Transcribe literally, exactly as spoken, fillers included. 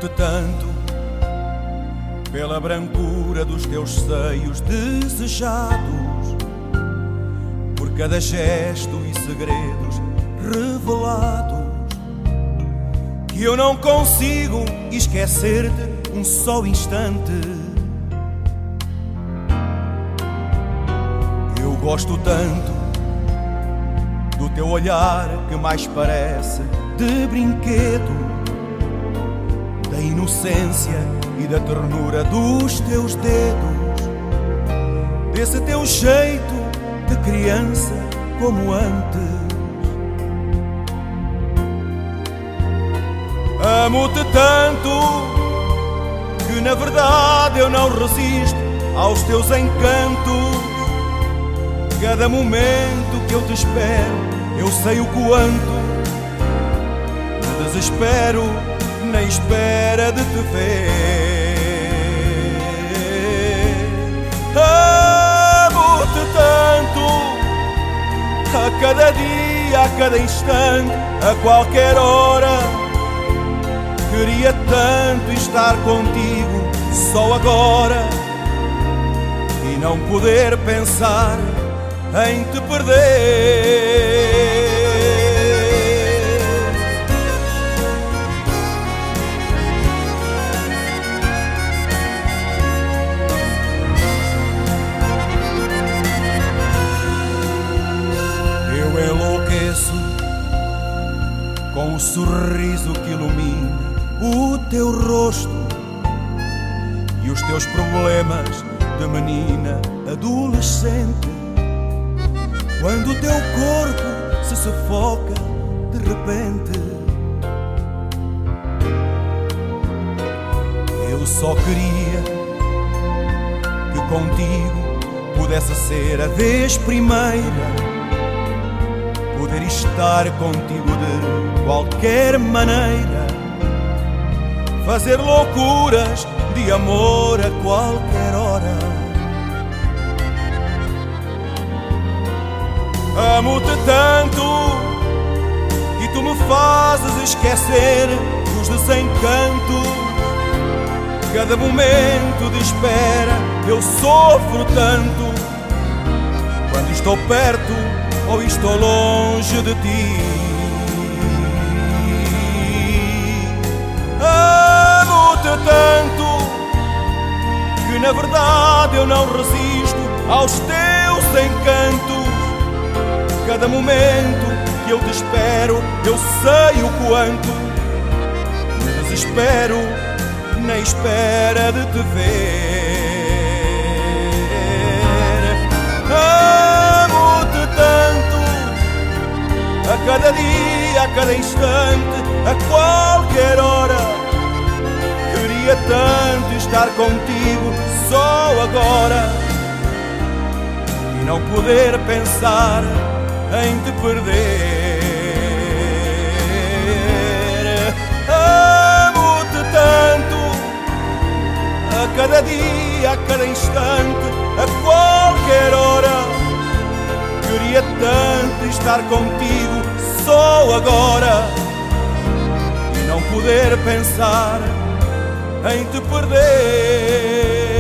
Amo-te tanto pela brancura dos teus seios desejados, por cada gesto e segredos revelados, que eu não consigo esquecer-te um só instante. Eu gosto tanto do teu olhar que mais parece de brinquedo, da inocência e da ternura dos teus dedos, desse teu jeito de criança como antes. Amo-te tanto que na verdade eu não resisto aos teus encantos. Cada momento que eu te espero, eu sei o quanto me desespero na espera de te ver. Amo-te tanto, a cada dia, a cada instante, a qualquer hora. Queria tanto estar contigo só agora e não poder pensar em te perder. Eu enlouqueço com o sorriso que ilumina o teu rosto e os teus problemas de menina adolescente, quando o teu corpo se sufoca de repente. Eu só queria que contigo pudesse ser a vez primeira, poder estar contigo de qualquer maneira, fazer loucuras de amor a qualquer hora. Amo-te tanto e tu me fazes esquecer os desencantos. Cada momento de espera eu sofro tanto, quando estou perto ou estou longe de ti. Amo-te tanto que na verdade eu não resisto aos teus encantos. Cada momento que eu te espero, eu sei o quanto me desespero na espera de te ver. Amo-te tanto, a cada dia, a cada instante, a qualquer hora. Queria tanto estar contigo só agora e não poder pensar em te perder. Amo-te tanto, a cada dia, a cada instante, a qualquer hora. Queria tanto estar contigo só agora e não poder pensar em te perder.